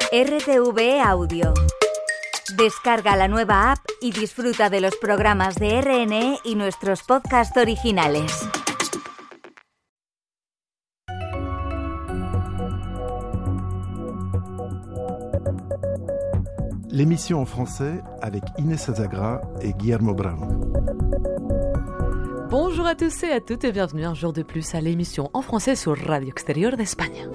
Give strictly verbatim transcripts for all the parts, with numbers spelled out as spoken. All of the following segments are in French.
R T V E Audio. Descarga la nueva app y disfruta de los programas de R N E y nuestros podcasts originales. L'émission en français avec Inés Azagra et Guillermo Brown. Bonjour à tous et à toutes et bienvenue un jour de plus à l'émission en français sur Radio Extérieur d'Espagne.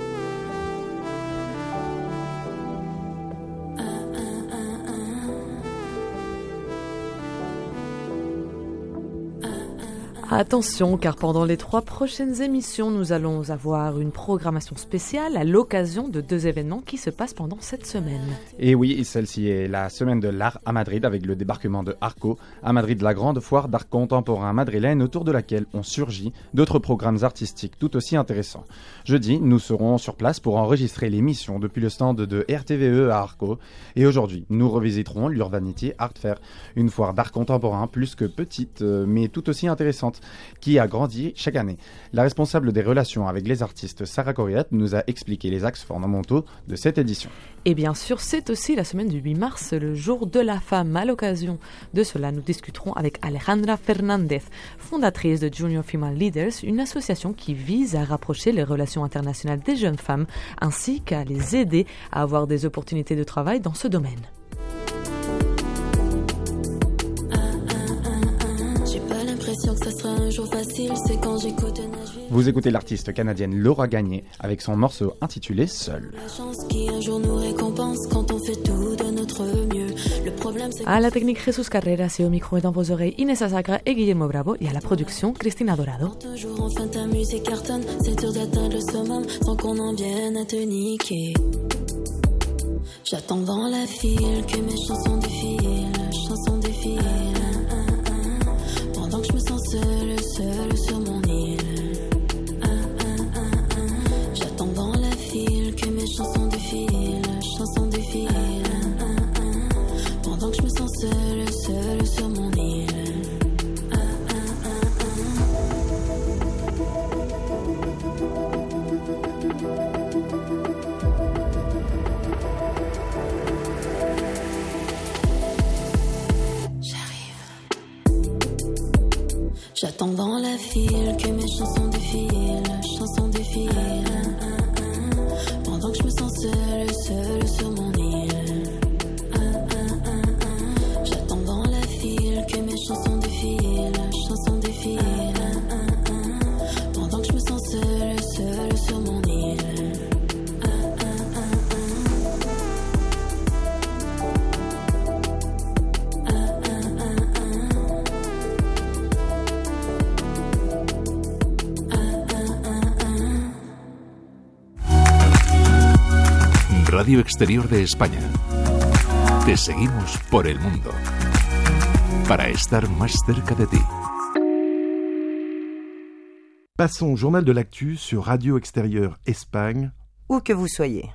Attention, car pendant les trois prochaines émissions, nous allons avoir une programmation spéciale à l'occasion de deux événements qui se passent pendant cette semaine. Et oui, celle-ci est la semaine de l'art à Madrid avec le débarquement de Arco. À Madrid, la grande foire d'art contemporain madrilène autour de laquelle ont surgi d'autres programmes artistiques tout aussi intéressants. Jeudi, nous serons sur place pour enregistrer l'émission depuis le stand de R T V E à Arco. Et aujourd'hui, nous revisiterons l'Urbanity Art Fair, une foire d'art contemporain plus que petite, mais tout aussi intéressante, qui a grandi chaque année. La responsable des relations avec les artistes, Sarah Corriat, nous a expliqué les axes fondamentaux de cette édition. Et bien sûr, c'est aussi la semaine du huit mars, le jour de la femme. À l'occasion de cela, nous discuterons avec Alejandra Fernández, fondatrice de Junior Female Leaders, une association qui vise à rapprocher les relations internationales des jeunes femmes, ainsi qu'à les aider à avoir des opportunités de travail dans ce domaine. Que ça sera un jour facile, c'est quand j'écoute Nashville. Vous écoutez l'artiste canadienne Laura Gagné avec son morceau intitulé Seul. La chance qui un jour nous récompense quand on fait tout de notre mieux. Le problème c'est à la technique Jesús Carreras et au micro et dans vos oreilles Inés Azagra et Guillermo Bravo et à la production Cristina Dorado. Quand un jour enfin ta musique cartonne, c'est dur d'atteindre le summum sans qu'on en vienne à te niquer. J'attends dans la file que mes chansons défilent, chansons défilent. Pendant que je me sens seule, seule sur mon île. Ah, ah, ah, ah. J'attends dans la file que mes chansons défilent, chansons défilent. Ah, ah, ah. Pendant que je me sens seule, seule sur mon île. Ah, ah, ah, J'attends dans la file que mes chansons défilent, chansons défilent. Ah, ah, ah. Pendant que je me sens seule, seule sur mon île. Ah, ah, ah, ah. J'attends dans la file que mes chansons défilent, chansons défilent. Ah, ah, ah. Pendant que je me sens seule, seule sur mon île. Ah, ah, ah, ah. Ah, ah, ah, ah. Radio Exterior de España. Te seguimos por el mundo para estar más cerca de ti. Passons au journal de l'actu sur Radio Extérieur Espagne. Où que vous soyez.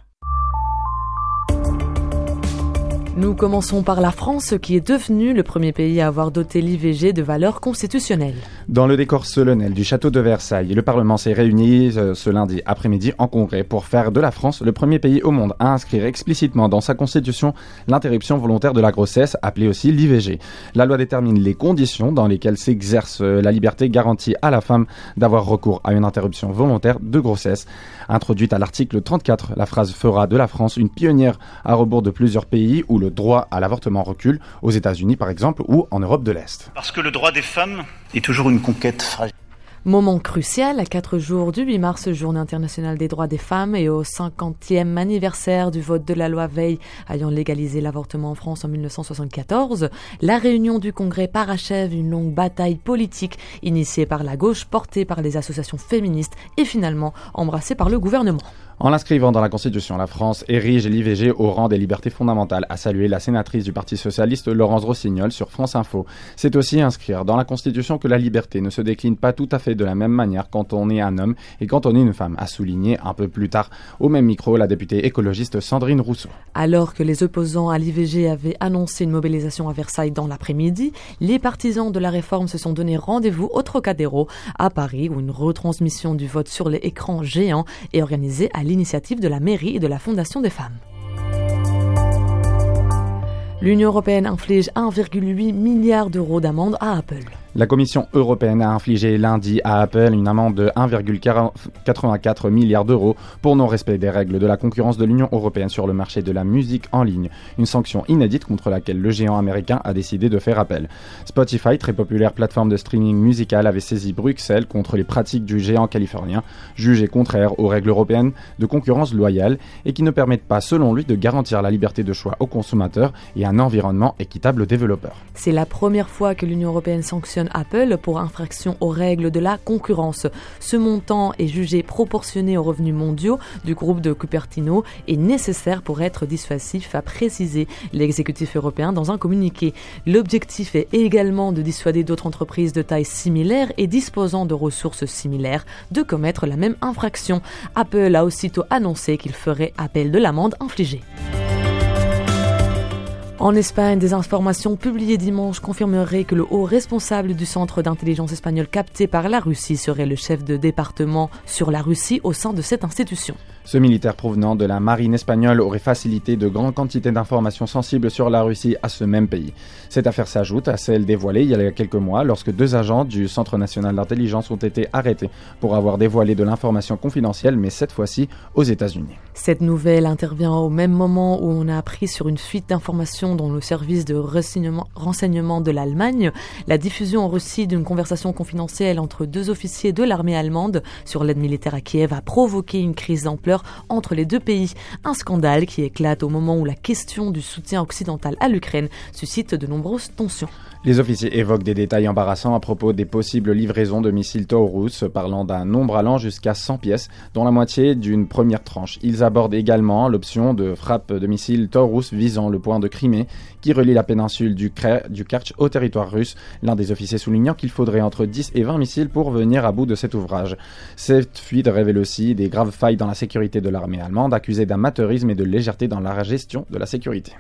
Nous commençons par la France, qui est devenue le premier pays à avoir doté l'I V G de valeur constitutionnelle. Dans le décor solennel du château de Versailles, le Parlement s'est réuni euh, ce lundi après-midi en congrès pour faire de la France le premier pays au monde à inscrire explicitement dans sa constitution l'interruption volontaire de la grossesse, appelée aussi l'I V G. La loi détermine les conditions dans lesquelles s'exerce euh, la liberté garantie à la femme d'avoir recours à une interruption volontaire de grossesse. Introduite à l'article trente-quatre, la phrase fera de la France une pionnière à rebours de plusieurs pays où le droit à l'avortement recule, aux États-Unis par exemple ou en Europe de l'Est. Parce que le droit des femmes est toujours une conquête fragile. Moment crucial à quatre jours du huit mars, journée internationale des droits des femmes et au cinquantième anniversaire du vote de la loi Veil ayant légalisé l'avortement en France en dix-neuf cent soixante-quatorze. La réunion du Congrès parachève une longue bataille politique initiée par la gauche, portée par les associations féministes et finalement embrassée par le gouvernement. En l'inscrivant dans la Constitution, la France érige l'I V G au rang des libertés fondamentales, a salué la sénatrice du Parti socialiste Laurence Rossignol sur France Info. C'est aussi inscrire dans la Constitution que la liberté ne se décline pas tout à fait de la même manière quand on est un homme et quand on est une femme, a souligné un peu plus tard au même micro la députée écologiste Sandrine Rousseau. Alors que les opposants à l'I V G avaient annoncé une mobilisation à Versailles dans l'après-midi, les partisans de la réforme se sont donné rendez-vous au Trocadéro à Paris où une retransmission du vote sur les écrans géants est organisée à l'initiative de la mairie et de la Fondation des femmes. L'Union européenne inflige un virgule huit milliard d'euros d'amende à Apple. La Commission européenne a infligé lundi à Apple une amende de un virgule quatre-vingt-quatre milliard d'euros pour non-respect des règles de la concurrence de l'Union européenne sur le marché de la musique en ligne. Une sanction inédite contre laquelle le géant américain a décidé de faire appel. Spotify, très populaire plateforme de streaming musical, avait saisi Bruxelles contre les pratiques du géant californien, jugées contraires aux règles européennes de concurrence loyale et qui ne permettent pas, selon lui, de garantir la liberté de choix aux consommateurs et un environnement équitable aux développeurs. C'est la première fois que l'Union européenne sanctionne Apple pour infraction aux règles de la concurrence. Ce montant est jugé proportionné aux revenus mondiaux du groupe de Cupertino et nécessaire pour être dissuasif, a précisé l'exécutif européen dans un communiqué. L'objectif est également de dissuader d'autres entreprises de taille similaire et disposant de ressources similaires de commettre la même infraction. Apple a aussitôt annoncé qu'il ferait appel de l'amende infligée. En Espagne, des informations publiées dimanche confirmeraient que le haut responsable du centre d'intelligence espagnol capté par la Russie serait le chef de département sur la Russie au sein de cette institution. Ce militaire provenant de la marine espagnole aurait facilité de grandes quantités d'informations sensibles sur la Russie à ce même pays. Cette affaire s'ajoute à celle dévoilée il y a quelques mois lorsque deux agents du Centre national d'intelligence ont été arrêtés pour avoir dévoilé de l'information confidentielle, mais cette fois-ci aux États-Unis. Cette nouvelle intervient au même moment où on a appris sur une fuite d'informations dans le service de renseignement, renseignement de l'Allemagne. La diffusion en Russie d'une conversation confidentielle entre deux officiers de l'armée allemande sur l'aide militaire à Kiev a provoqué une crise d'ampleur entre les deux pays. Un scandale qui éclate au moment où la question du soutien occidental à l'Ukraine suscite de nombreuses tensions. Les officiers évoquent des détails embarrassants à propos des possibles livraisons de missiles Taurus, parlant d'un nombre allant jusqu'à cent pièces, dont la moitié d'une première tranche. Ils abordent également l'option de frappe de missiles Taurus visant le point de Crimée, qui relie la péninsule du, Kre- du Kerch au territoire russe. L'un des officiers soulignant qu'il faudrait entre dix et vingt missiles pour venir à bout de cet ouvrage. Cette fuite révèle aussi des graves failles dans la sécurité de l'armée allemande, accusée d'amateurisme et de légèreté dans la gestion de la sécurité.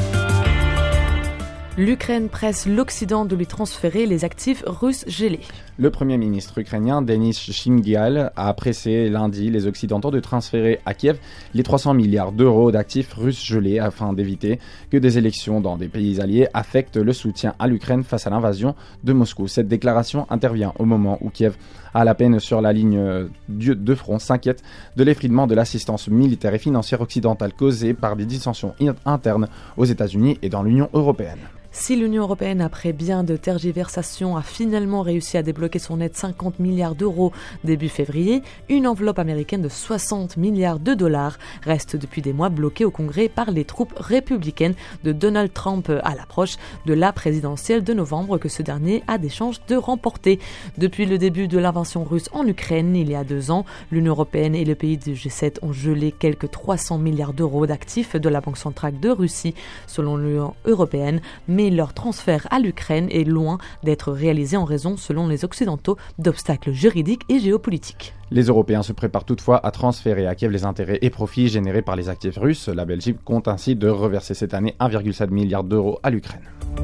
L'Ukraine presse l'Occident de lui transférer les actifs russes gelés. Le Premier ministre ukrainien Denis Shmyhal a pressé lundi les Occidentaux de transférer à Kiev les trois cents milliards d'euros d'actifs russes gelés afin d'éviter que des élections dans des pays alliés affectent le soutien à l'Ukraine face à l'invasion de Moscou. Cette déclaration intervient au moment où Kiev, à la peine sur la ligne de front, s'inquiète de l'effritement de l'assistance militaire et financière occidentale causée par des dissensions internes aux États-Unis et dans l'Union européenne. Si l'Union européenne, après bien de tergiversations, a finalement réussi à débloquer son aide cinquante milliards d'euros début février, une enveloppe américaine de soixante milliards de dollars reste depuis des mois bloquée au Congrès par les troupes républicaines de Donald Trump à l'approche de la présidentielle de novembre que ce dernier a des chances de remporter. Depuis le début de l'invasion russe en Ukraine, il y a deux ans, l'Union européenne et le pays du G sept ont gelé quelques trois cents milliards d'euros d'actifs de la Banque centrale de Russie, selon l'Union européenne, mais leur transfert à l'Ukraine est loin d'être réalisé en raison, selon les Occidentaux, d'obstacles juridiques et géopolitiques. Les Européens se préparent toutefois à transférer à Kiev les intérêts et profits générés par les actifs russes. La Belgique compte ainsi de reverser cette année un virgule sept milliard d'euros à l'Ukraine.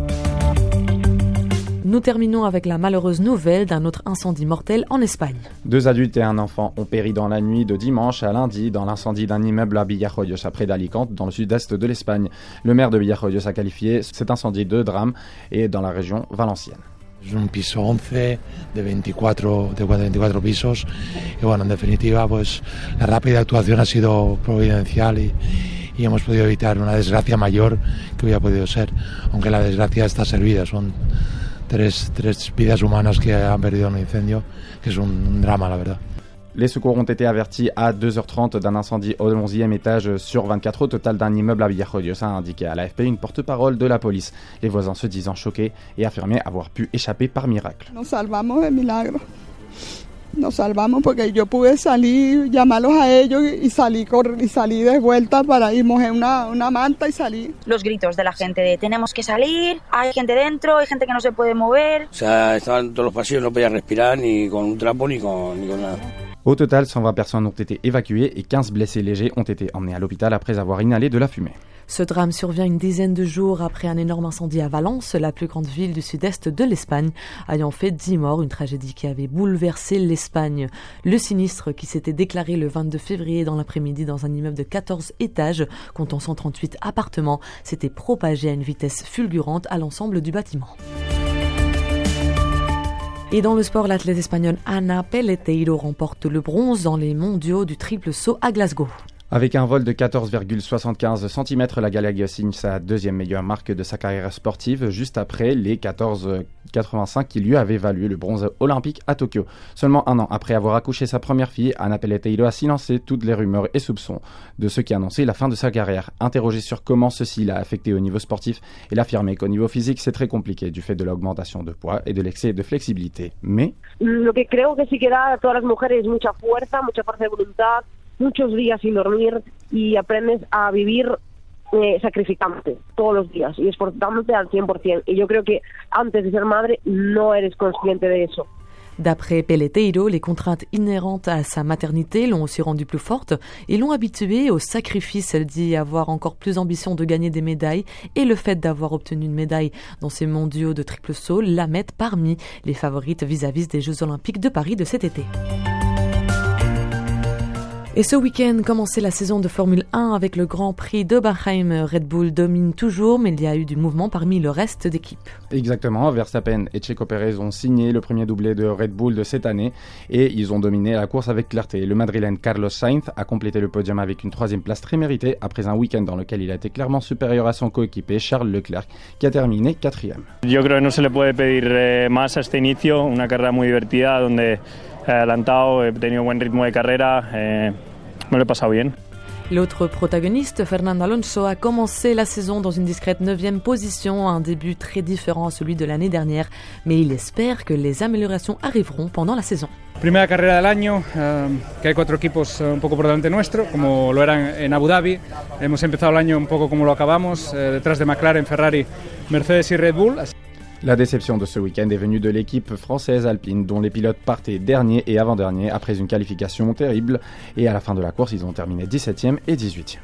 Nous terminons avec la malheureuse nouvelle d'un autre incendie mortel en Espagne. Deux adultes et un enfant ont péri dans la nuit de dimanche à lundi dans l'incendie d'un immeuble à Villajoyos, près d'Alicante, dans le sud-est de l'Espagne. Le maire de Villajoyos a qualifié cet incendie de drame et dans la région valencienne. Es un piso once de veinticuatro, de veinticuatro pisos y bueno, en definitiva pues la rápida actuación ha sido providencial y, y hemos podido evitar una desgracia mayor que hubiera podido ser, aunque la desgracia está servida, son tres, tres vidas humanas que han perdido en un incendio, que es un, un drama la verdad. Les secours ont été avertis à deux heures trente d'un incendie au onzième étage sur vingt-quatre au total d'un immeuble à Villajoyos, a indiqué à l'A F P une porte-parole de la police. Les voisins se disant choqués et affirmaient avoir pu échapper par miracle. Nos salvamos de milagro. Nos salvamos porque yo pude salir, llamarlos a ellos y salí, y salí de vuelta para ir, mojé una, una manta y salí. Los gritos de la gente de tenemos que salir, hay gente dentro, hay gente que no se puede mover. O sea, estaban todos los pasillos, no podía respirar ni con un trapo ni con, ni con nada. Au total, cent vingt personnes ont été évacuées et quinze blessés légers ont été emmenés à l'hôpital après avoir inhalé de la fumée. Ce drame survient une dizaine de jours après un énorme incendie à Valence, la plus grande ville du sud-est de l'Espagne, ayant fait dix morts, une tragédie qui avait bouleversé l'Espagne. Le sinistre, qui s'était déclaré le vingt-deux février dans l'après-midi dans un immeuble de quatorze étages, comptant cent trente-huit appartements, s'était propagé à une vitesse fulgurante à l'ensemble du bâtiment. Et dans le sport, l'athlète espagnole Ana Peleteiro remporte le bronze dans les mondiaux du triple saut à Glasgow. Avec un vol de quatorze virgule soixante-quinze centimètres, la Galague signe sa deuxième meilleure marque de sa carrière sportive, juste après les quatorze virgule quatre-vingt-cinq qui lui avaient valu le bronze olympique à Tokyo. Seulement un an après avoir accouché sa première fille, Ana Peleteiro a silencé toutes les rumeurs et soupçons de ceux qui annonçaient la fin de sa carrière. Interrogée sur comment ceci l'a affecté au niveau sportif, elle a affirmé qu'au niveau physique c'est très compliqué du fait de l'augmentation de poids et de l'excès de flexibilité. Mais lo que creo que sí que da a todas las mujeres es mucha fuerza, mucha fuerza de voluntad, muchos días sin dormir y aprendes a vivir eh, sacrificándote todos los días y esforzándote al cien por ciento. Y yo creo que antes de ser madre no eres consciente de eso. D'après Peleteiro, les contraintes inhérentes à sa maternité l'ont aussi rendue plus forte et l'ont habituée au sacrifice. Elle dit avoir encore plus ambition de gagner des médailles et le fait d'avoir obtenu une médaille dans ces mondiaux de triple saut la met parmi les favorites vis-à-vis des Jeux Olympiques de Paris de cet été. Et ce week-end commençait la saison de Formule un avec le Grand Prix de Bahreïn. Red Bull domine toujours, mais il y a eu du mouvement parmi le reste d'équipe. Exactement, Verstappen et Checo Pérez ont signé le premier doublé de Red Bull de cette année et ils ont dominé la course avec clarté. Le Madrilène Carlos Sainz a complété le podium avec une troisième place très méritée après un week-end dans lequel il a été clairement supérieur à son coéquipier Charles Leclerc qui a terminé quatrième. Yo creo que no se le puede pedir eh, más a este inicio, una carrera muy divertida donde he adelantado, he tenido buen ritmo de carrera, eh, me lo he pasado bien. L'autre protagoniste, Fernando Alonso, a commencé la saison dans une discrète neuvième position, un début très différent à celui de l'année dernière, mais il espère que les améliorations arriveront pendant la saison. Primera carrera del año, eh, que hay cuatro equipos un poco por delante nuestro, como lo eran en Abu Dhabi. Hemos empezado el año un poco como lo acabamos, eh, detrás de McLaren, Ferrari, Mercedes y Red Bull. La déception de ce week-end est venue de l'équipe française alpine dont les pilotes partaient dernier et avant-dernier après une qualification terrible et à la fin de la course ils ont terminé dix-septième et dix-huitième.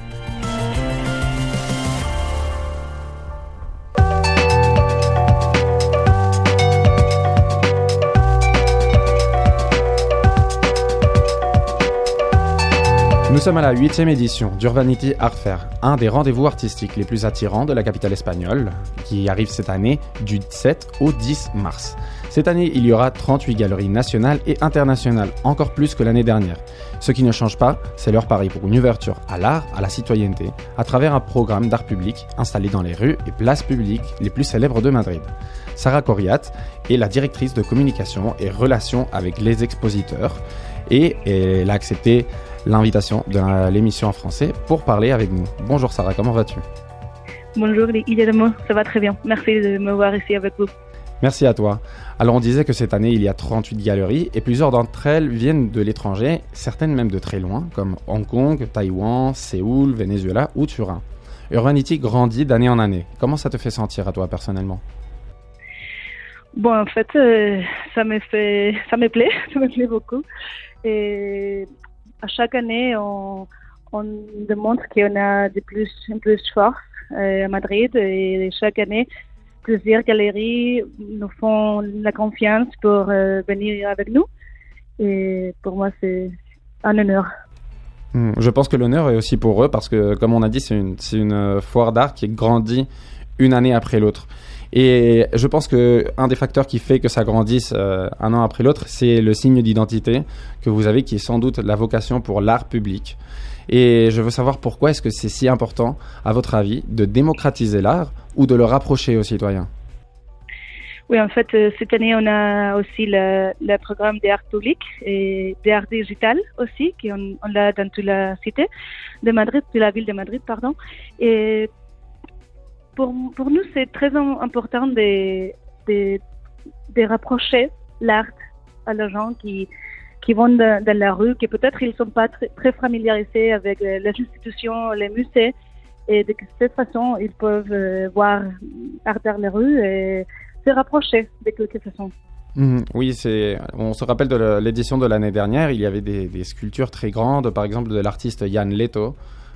Nous sommes à la huitième édition d'Urbanity Art Fair, un des rendez-vous artistiques les plus attirants de la capitale espagnole, qui arrive cette année du sept au dix mars. Cette année, il y aura trente-huit galeries nationales et internationales, encore plus que l'année dernière. Ce qui ne change pas, c'est leur pari pour une ouverture à l'art, à la citoyenneté, à travers un programme d'art public installé dans les rues et places publiques les plus célèbres de Madrid. Sarah Coriat est la directrice de communication et relations avec les expositeurs et elle a accepté l'invitation de l'émission en français pour parler avec nous. Bonjour Sarah, comment vas-tu? Bonjour Guillermo, ça va très bien. Merci de me voir ici avec vous. Merci à toi. Alors on disait que cette année il y a trente-huit galeries et plusieurs d'entre elles viennent de l'étranger, certaines même de très loin, comme Hong Kong, Taïwan, Séoul, Venezuela ou Turin. Urbanity grandit d'année en année. Comment ça te fait sentir à toi personnellement? Bon, en fait, euh, ça me fait, ça me plaît, ça me plaît beaucoup. Et à chaque année, on, on démontre qu'on a de plus en plus de force euh, à Madrid et chaque année, plusieurs galeries nous font la confiance pour euh, venir avec nous. Et pour moi, c'est un honneur. Je pense que l'honneur est aussi pour eux parce que, comme on a dit, c'est une, c'est une foire d'art qui grandit une année après l'autre. Et je pense qu'un des facteurs qui fait que ça grandisse euh, un an après l'autre, c'est le signe d'identité que vous avez, qui est sans doute la vocation pour l'art public. Et je veux savoir pourquoi est-ce que c'est si important, à votre avis, de démocratiser l'art ou de le rapprocher aux citoyens? Oui, en fait, cette année, on a aussi le, le programme d'art public et d'art digital aussi, qu'on on l'a dans toute la cité de Madrid, de la ville de Madrid, pardon. Et Pour, pour nous, c'est très important de, de, de rapprocher l'art à les gens qui, qui vont dans, dans la rue, qui peut-être ils ne sont pas très, très familiarisés avec les institutions, les musées, et de cette façon, ils peuvent voir art dans la rue et se rapprocher de quelque façon. Mmh, oui, c'est, on se rappelle de l'édition de l'année dernière, il y avait des, des sculptures très grandes, par exemple de l'artiste Jan Leto,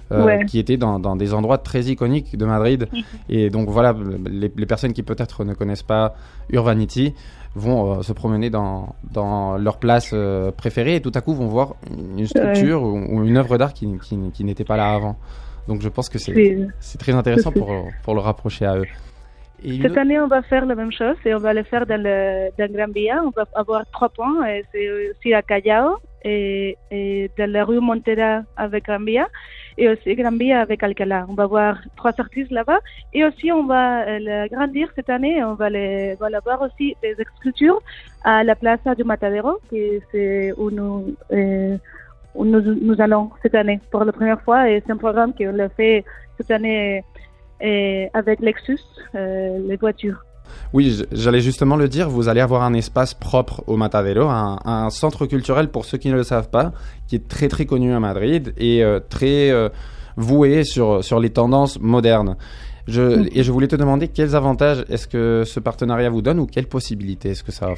euh, Ouais. qui étaient dans, dans des endroits très iconiques de Madrid. Et donc voilà, les, les personnes qui peut-être ne connaissent pas Urbanity vont euh, se promener dans, dans leur place euh, préférée et tout à coup vont voir une structure ouais. ou, ou une œuvre d'art qui, qui, qui n'était pas là avant. Donc je pense que c'est, c'est, c'est très intéressant c'est... pour, pour le rapprocher à eux. Et Cette une... année, on va faire la même chose et on va le faire dans, le, dans Gran Via. On va avoir trois points, et c'est aussi à Callao et, et dans la rue Montera avec Gran Via et aussi Gran Via avec Alcalá. On va voir trois artistes là-bas et aussi on va euh, le grandir cette année. On va, les, va avoir aussi des sculptures à la Plaza du Matadero, qui c'est où nous, euh, où nous, nous allons cette année pour la première fois et c'est un programme qu'on a fait cette année et avec Lexus, euh, les voitures. Oui, j'allais justement le dire, vous allez avoir un espace propre au Matadero, un, un centre culturel pour ceux qui ne le savent pas, qui est très très connu à Madrid et euh, très euh, voué sur, sur les tendances modernes. Je, mmh. Et je voulais te demander quels avantages est-ce que ce partenariat vous donne ou quelles possibilités est-ce que ça offre ?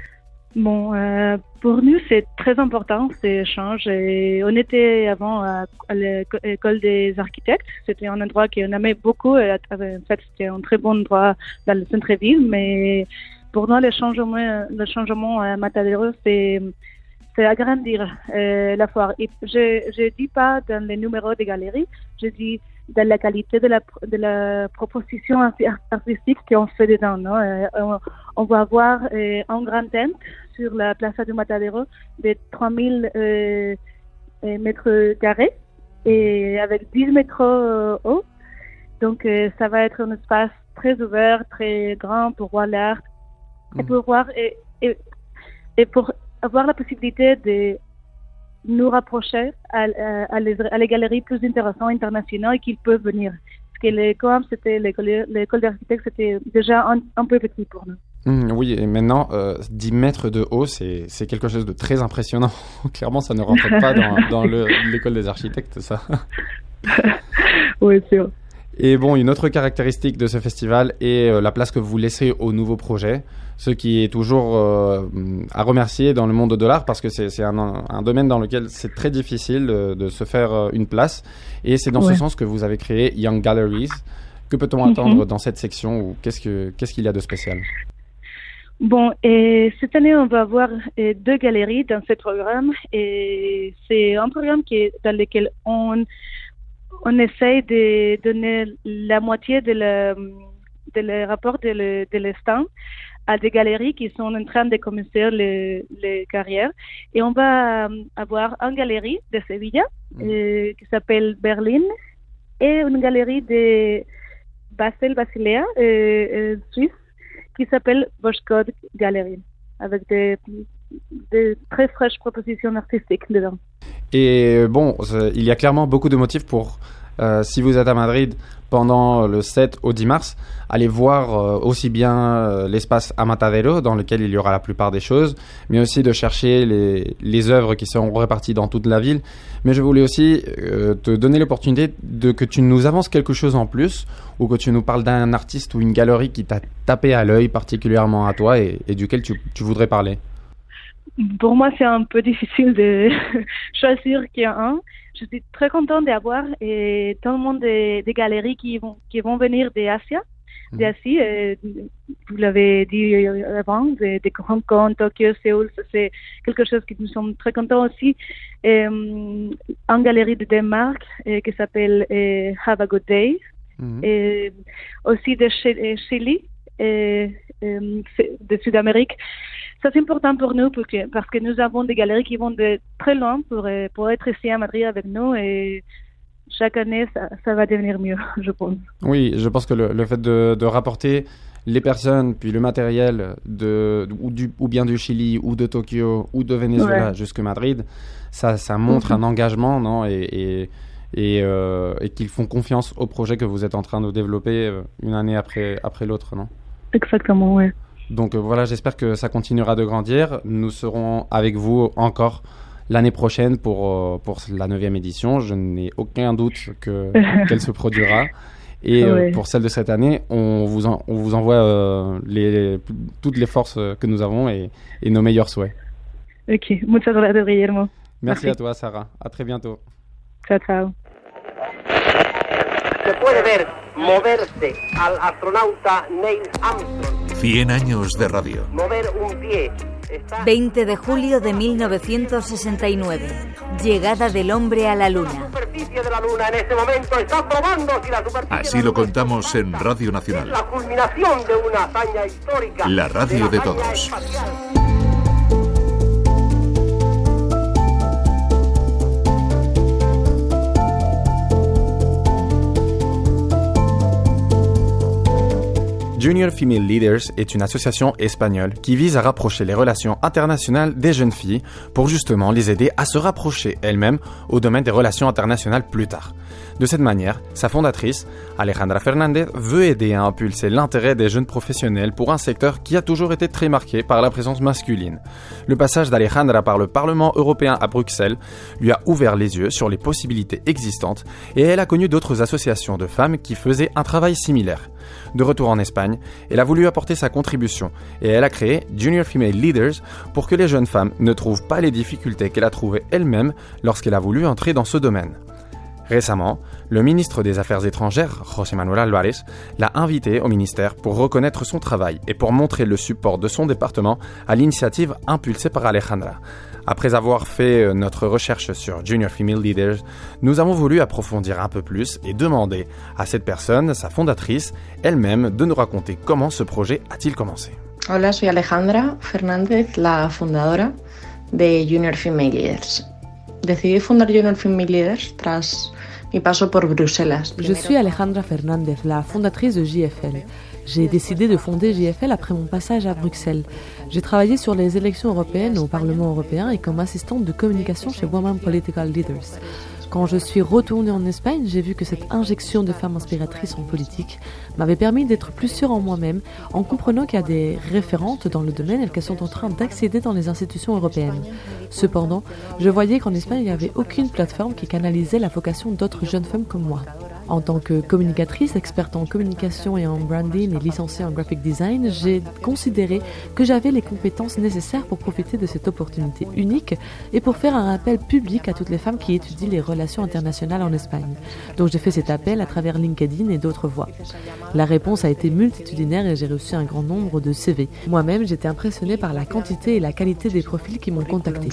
Bon, euh, pour nous, c'est très important, ces échanges. Et on était avant à, à l'école des architectes. C'était un endroit qu'on aimait beaucoup. Et, en fait, c'était un très bon endroit dans le centre-ville. Mais pour nous, le changement, le changement à Matadero, c'est, c'est agrandir euh, la foire. Et je ne dis pas dans les numéros des galeries, je dis dans la qualité de la, de la proposition artistique qu'on fait dedans. Non? Euh, on, on va avoir euh, un grand tente sur la Plaza du Matadero de trois mille euh, mètres carrés et avec dix mètres euh, haut. Donc, euh, ça va être un espace très ouvert, très grand pour voir l'art mmh. et pour voir et, et, et pour avoir la possibilité de nous rapprocher à, à, à, les, à les galeries plus intéressantes internationales qui peuvent venir. Parce que les, comme c'était l'école, l'école d'architectes, c'était déjà un, un peu petit pour nous. Mmh, oui, et maintenant, euh, dix mètres de haut, c'est, c'est quelque chose de très impressionnant. Clairement, ça ne rentre pas dans, dans le, l'école des architectes, ça. Oui, c'est vrai. Et bon, une autre caractéristique de ce festival est euh, la place que vous laissez aux nouveaux projets, ce qui est toujours euh, à remercier dans le monde de l'art parce que c'est, c'est un, un domaine dans lequel c'est très difficile de, de se faire euh, une place. Et c'est dans ouais. ce sens que vous avez créé Young Galleries. Que peut-on mm-hmm. attendre dans cette section ou qu'est-ce, que, qu'est-ce qu'il y a de spécial ? Bon, et cette année, on va avoir euh, deux galeries dans ce programme. Et c'est un programme qui est, dans lequel on... On essaye de donner la moitié de le, de le rapport de, le, de l'instant à des galeries qui sont en train de commencer les, les carrières. Et on va avoir une galerie de Sevilla mmh. euh, qui s'appelle Berlin et une galerie de Basel, Basilea, euh, euh, Suisse, qui s'appelle Boschkod Gallery, avec des, des très fraîches propositions artistiques dedans. Et bon, il y a clairement beaucoup de motifs pour, euh, si vous êtes à Madrid pendant le sept au dix mars, aller voir euh, aussi bien euh, l'espace à Matadero, dans lequel il y aura la plupart des choses, mais aussi de chercher les, les œuvres qui seront réparties dans toute la ville. Mais je voulais aussi euh, te donner l'opportunité de que tu nous avances quelque chose en plus, ou que tu nous parles d'un artiste ou une galerie qui t'a tapé à l'œil particulièrement à toi et, et duquel tu, tu voudrais parler. Pour moi, c'est un peu difficile de choisir qu'il y a un. Je suis très contente d'avoir et tout le monde des, des galeries qui vont, qui vont venir d'Asie. Mmh. d'Asie euh, vous l'avez dit avant, de, de Hong Kong, Tokyo, Séoul, c'est quelque chose que nous sommes très contents aussi. Euh, une galerie de Danemark euh, qui s'appelle euh, Have a Good Day. Mmh. Et aussi de Chili, et, euh, de Sud-Amérique. Ça, c'est important pour nous parce que, parce que nous avons des galeries qui vont de très loin pour, pour être ici à Madrid avec nous et chaque année, ça, ça va devenir mieux, je pense. Oui, je pense que le, le fait de, de rapporter les personnes puis le matériel de, ou, du, ou bien du Chili ou de Tokyo ou de Venezuela ouais. jusqu'à Madrid, ça, ça montre mm-hmm. un engagement non et, et, et, euh, et qu'ils font confiance au projet que vous êtes en train de développer une année après, après l'autre, non ? Exactement, oui. Donc euh, voilà, j'espère que ça continuera de grandir. Nous serons avec vous encore l'année prochaine pour, euh, pour la neuvième édition. Je n'ai aucun doute que, qu'elle se produira. Et euh, ouais. pour celle de cette année, on vous, en, on vous envoie euh, les, toutes les forces que nous avons et, et nos meilleurs souhaits. Ok, muchas gracias, Guillermo. Merci, Merci à toi, Sarah. À très bientôt. Ciao, ciao. se puede ver moverse al astronauta Neil Armstrong. cien años de radio. Mover un pie. veinte de julio de mil novecientos sesenta y nueve. Llegada del hombre a la Luna. La superficie de la Luna en este momento está probando si la superficie Así de la lo Luna contamos en Radio Nacional. es la culminación de una hazaña histórica. La radio de la hazaña todos. espacial. Junior Female Leaders est une association espagnole qui vise à rapprocher les relations internationales des jeunes filles pour justement les aider à se rapprocher elles-mêmes au domaine des relations internationales plus tard. De cette manière, sa fondatrice, Alejandra Fernández, veut aider à impulser l'intérêt des jeunes professionnels pour un secteur qui a toujours été très marqué par la présence masculine. Le passage d'Alejandra par le Parlement européen à Bruxelles lui a ouvert les yeux sur les possibilités existantes et elle a connu d'autres associations de femmes qui faisaient un travail similaire. De retour en Espagne, elle a voulu apporter sa contribution et elle a créé Junior Female Leaders pour que les jeunes femmes ne trouvent pas les difficultés qu'elle a trouvées elle-même lorsqu'elle a voulu entrer dans ce domaine. Récemment, le ministre des Affaires étrangères, José Manuel Álvarez, l'a invité au ministère pour reconnaître son travail et pour montrer le support de son département à l'initiative impulsée par Alejandra. Après avoir fait notre recherche sur Junior Female Leaders, nous avons voulu approfondir un peu plus et demander à cette personne, sa fondatrice, elle-même, de nous raconter comment ce projet a-t-il commencé. Hola, soy Alejandra Fernández, la fundadora de Junior Female Leaders. Decidí fundar Junior Female Leaders tras mi paso por Bruselas. Je suis Alejandra Fernández, la fondatrice de J F L. J'ai décidé de fonder J F L après mon passage à Bruxelles. J'ai travaillé sur les élections européennes au Parlement européen et comme assistante de communication chez Women Political Leaders. Quand je suis retournée en Espagne, j'ai vu que cette injection de femmes inspiratrices en politique m'avait permis d'être plus sûre en moi-même, en comprenant qu'il y a des référentes dans le domaine et qu'elles sont en train d'accéder dans les institutions européennes. Cependant, je voyais qu'en Espagne, il n'y avait aucune plateforme qui canalisait la vocation d'autres jeunes femmes comme moi. En tant que communicatrice, experte en communication et en branding et licenciée en graphic design, j'ai considéré que j'avais les compétences nécessaires pour profiter de cette opportunité unique et pour faire un appel public à toutes les femmes qui étudient les relations internationales en Espagne. Donc j'ai fait cet appel à travers LinkedIn et d'autres voies. La réponse a été multitudinaire et j'ai reçu un grand nombre de C V. Moi-même, j'étais impressionnée par la quantité et la qualité des profils qui m'ont contactée.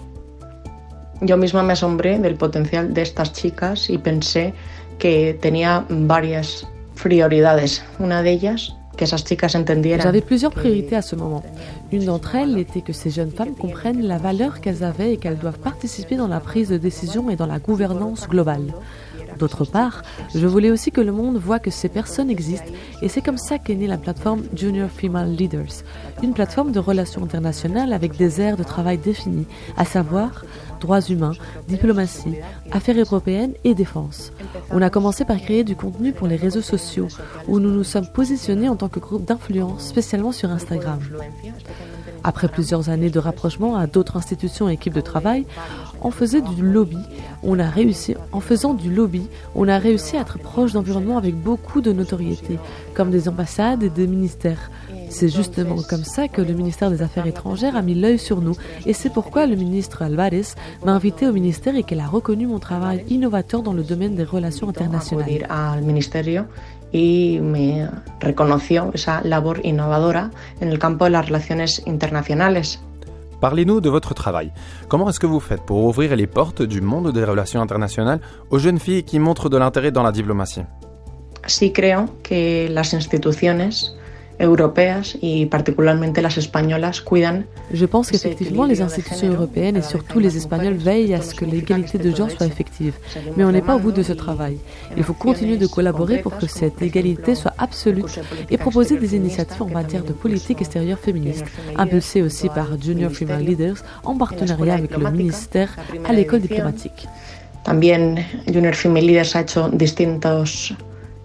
Yo misma me asombré del potencial de estas chicas y pensé que tenía varias prioridades. Una de ellas, que esas chicas entendieran. J'avais plusieurs priorités à ce moment. Une d'entre elles était que ces jeunes femmes comprennent la valeur qu'elles avaient et qu'elles doivent participer dans la prise de décision et dans la gouvernance globale. D'autre part, je voulais aussi que le monde voit que ces personnes existent et c'est comme ça qu'est née la plateforme Junior Female Leaders, une plateforme de relations internationales avec des aires de travail définies, à savoir droits humains, diplomatie, affaires européennes et défense. On a commencé par créer du contenu pour les réseaux sociaux où nous nous sommes positionnés en tant que groupe d'influence, spécialement sur Instagram. Après plusieurs années de rapprochement à d'autres institutions et équipes de travail, on faisait du lobby. On a réussi, en faisant du lobby, on a réussi à être proche d'environnements avec beaucoup de notoriété, comme des ambassades et des ministères. C'est justement comme ça que le ministère des Affaires étrangères a mis l'œil sur nous et c'est pourquoi le ministre Álvarez m'a invité au ministère et qu'elle a reconnu mon travail innovateur dans le domaine des relations internationales. Al ministerio y me reconoció esa labor innovadora en el campo de las relaciones internacionales. Parlez-nous de votre travail. Comment est-ce que vous faites pour ouvrir les portes du monde des relations internationales aux jeunes filles qui montrent de l'intérêt dans la diplomatie? Sí creo que las instituciones europeas y particularmente las españolas cuidan. Je pense qu'effectivement les institutions européennes et surtout les Espagnols veillent à ce que l'égalité de genre soit effective. Mais on n'est pas au bout de ce travail. Il faut continuer de collaborer pour que cette égalité soit absolue et proposer des initiatives en matière de politique extérieure féministe, impulsées aussi par Junior Female Leaders en partenariat avec le ministère à l'école diplomatique. También Junior Female Leaders ha hecho distintos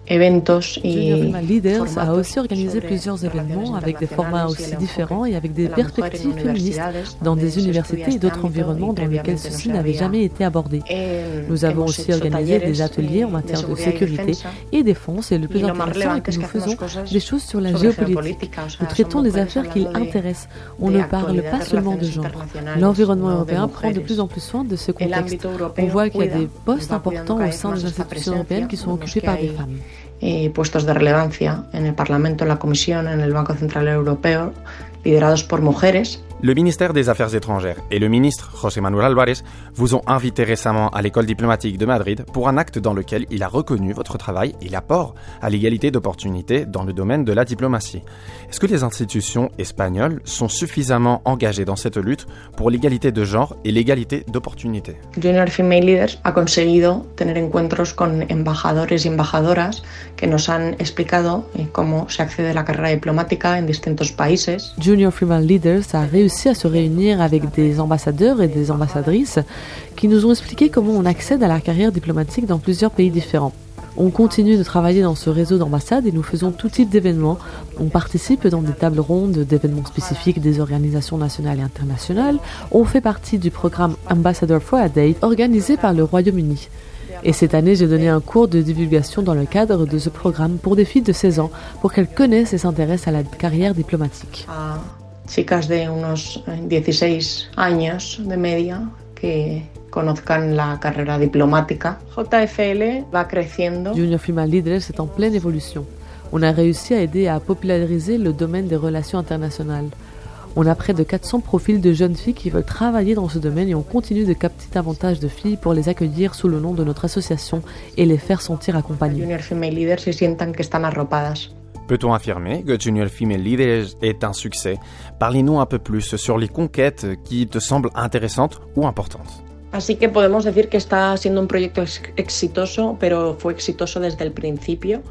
eventos y Junior Female Leaders a aussi organisé plusieurs événements avec des formats aussi différents et avec des perspectives féministes dans des universités et d'autres environnements dans lesquels ceci n'avait jamais été abordé. Nous avons aussi organisé des ateliers en matière de sécurité et défense et le plus intéressant est que nous faisons des choses sur la géopolitique. Nous traitons des affaires qui l'intéressent. On ne parle pas seulement de genre. L'environnement européen prend de plus en plus soin de ce contexte. On voit qu'il y a des postes importants au sein des institutions européennes qui sont occupés par des femmes. Eh, puestos de relevancia en el Parlamento, en la Comisión, en el Banco Central Europeo, liderados por mujeres. Le ministère des Affaires étrangères et le ministre José Manuel Álvarez vous ont invité récemment à l'école diplomatique de Madrid pour un acte dans lequel il a reconnu votre travail et l'apport à l'égalité d'opportunités dans le domaine de la diplomatie. Est-ce que les institutions espagnoles sont suffisamment engagées dans cette lutte pour l'égalité de genre et l'égalité d'opportunités? Junior Female Leaders ha conseguido tener encuentros con embajadores y embajadoras que nos han explicado cómo se accede a la carrera diplomática en distintos países. Junior Female Leaders a réussi à se réunir avec des ambassadeurs et des ambassadrices qui nous ont expliqué comment on accède à la carrière diplomatique dans plusieurs pays différents. On continue de travailler dans ce réseau d'ambassades et nous faisons tout type d'événements. On participe dans des tables rondes d'événements spécifiques des organisations nationales et internationales. On fait partie du programme Ambassador for a Day organisé par le Royaume-Uni. Et cette année, j'ai donné un cours de divulgation dans le cadre de ce programme pour des filles de seize ans pour qu'elles connaissent et s'intéressent à la carrière diplomatique. Ah. Chicas de unos dieciséis años de media que conozcan la carrera diplomática. J F L va creciendo. Junior Female Leaders est en pleine évolution. On a réussi à aider à populariser le domaine des relations internationales. On a près de quatre cents profils de jeunes filles qui veulent travailler dans ce domaine et on continue de capter davantage de filles pour les accueillir sous le nom de notre association et les faire sentir accompagnées. Junior Female Leaders se sientan que están arropadas. Peut-on affirmer que Junior Female Leaders est un succès? Parlez-nous un peu plus sur les conquêtes qui te semblent intéressantes ou importantes. Así que podemos decir que está siendo un proyecto exitoso, pero fue exitoso desde el principio.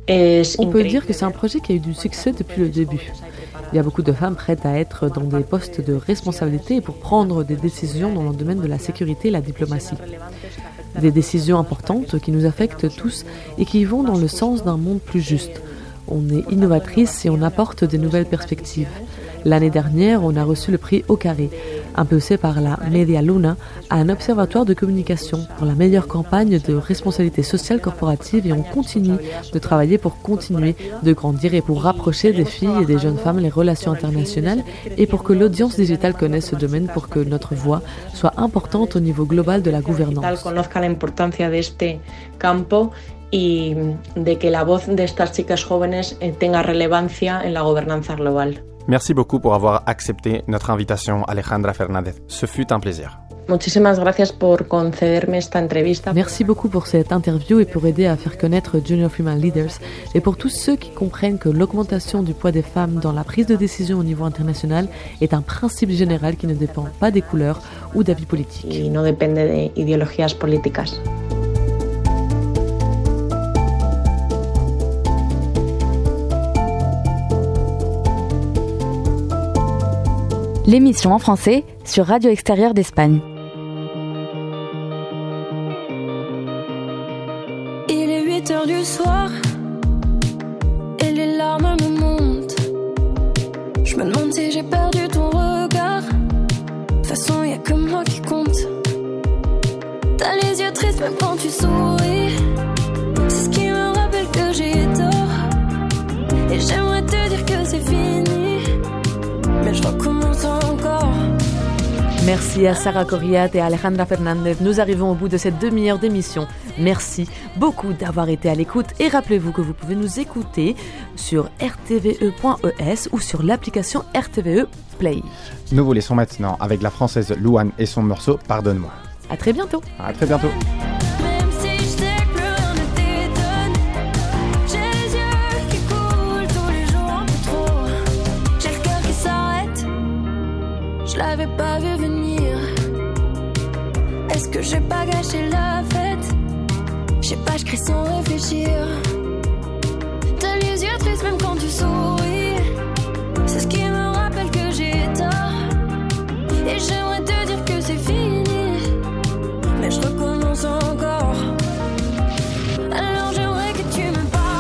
Es On peut dire que c'est un projet qui a eu du succès depuis le début. Il y a beaucoup de femmes prêtes à être dans des postes de responsabilité et pour prendre des décisions dans le domaine de la sécurité et la diplomatie. Des décisions importantes qui nous affectent tous et qui vont dans le sens d'un monde plus juste. On est innovatrice et on apporte des nouvelles perspectives. L'année dernière, on a reçu le prix Au Carré, impulsé par la Media Luna, à un observatoire de communication pour la meilleure campagne de responsabilité sociale corporative et on continue de travailler pour continuer de grandir et pour rapprocher des filles et des jeunes femmes les relations internationales et pour que l'audience digitale connaisse ce domaine pour que notre voix soit importante au niveau global de la gouvernance. Conozca la importancia de este campo y de que la voz de estas chicas jóvenes tenga relevancia en la gobernanza global. Merci beaucoup pour avoir accepté notre invitation, Alejandra Fernández. Ce fut un plaisir. Muchísimas gracias por concederme esta entrevista. Merci beaucoup pour cette interview et pour aider à faire connaître Junior Female Leaders et pour tous ceux qui comprennent que l'augmentation du poids des femmes dans la prise de décision au niveau international est un principe général qui ne dépend pas des couleurs ou d'avis politiques. Y no depende de ideologías políticas. L'émission en français sur Radio Extérieure d'Espagne. Il est huit heures du soir et les larmes me montent. Je me demande si j'ai perdu ton regard. De toute façon, y a que moi qui compte. T'as les yeux tristes même quand tu souris. C'est ce qui me rappelle que j'ai tort. Et j'aimerais te dire que c'est fini, mais je recommence encore. Merci à Sarah Corriat et à Alejandra Fernández. Nous arrivons au bout de cette demi-heure d'émission. Merci beaucoup d'avoir été à l'écoute et rappelez-vous que vous pouvez nous écouter sur r t v e point e s ou sur l'application R T V E Play. Nous vous laissons maintenant avec la française Louane et son morceau Pardonne-moi. À très bientôt. À très bientôt. Je l'avais pas vu venir. Est-ce que j'ai pas gâché la fête? Je sais pas, je crie sans réfléchir. T'as les yeux tristes même quand tu souris. C'est ce qui me rappelle que j'ai tort. Et j'aimerais te dire que c'est fini, mais je recommence encore. Alors j'aimerais que tu me parles.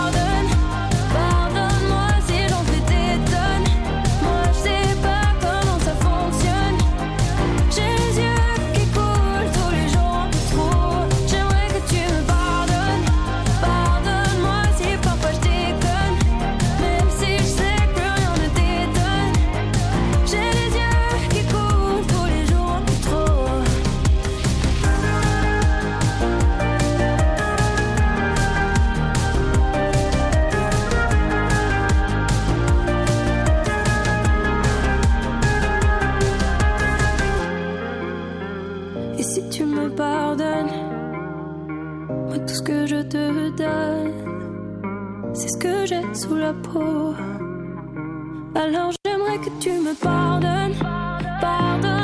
c'est ce que j'ai sous la peau. Alors j'aimerais que tu me pardonnes, pardonne.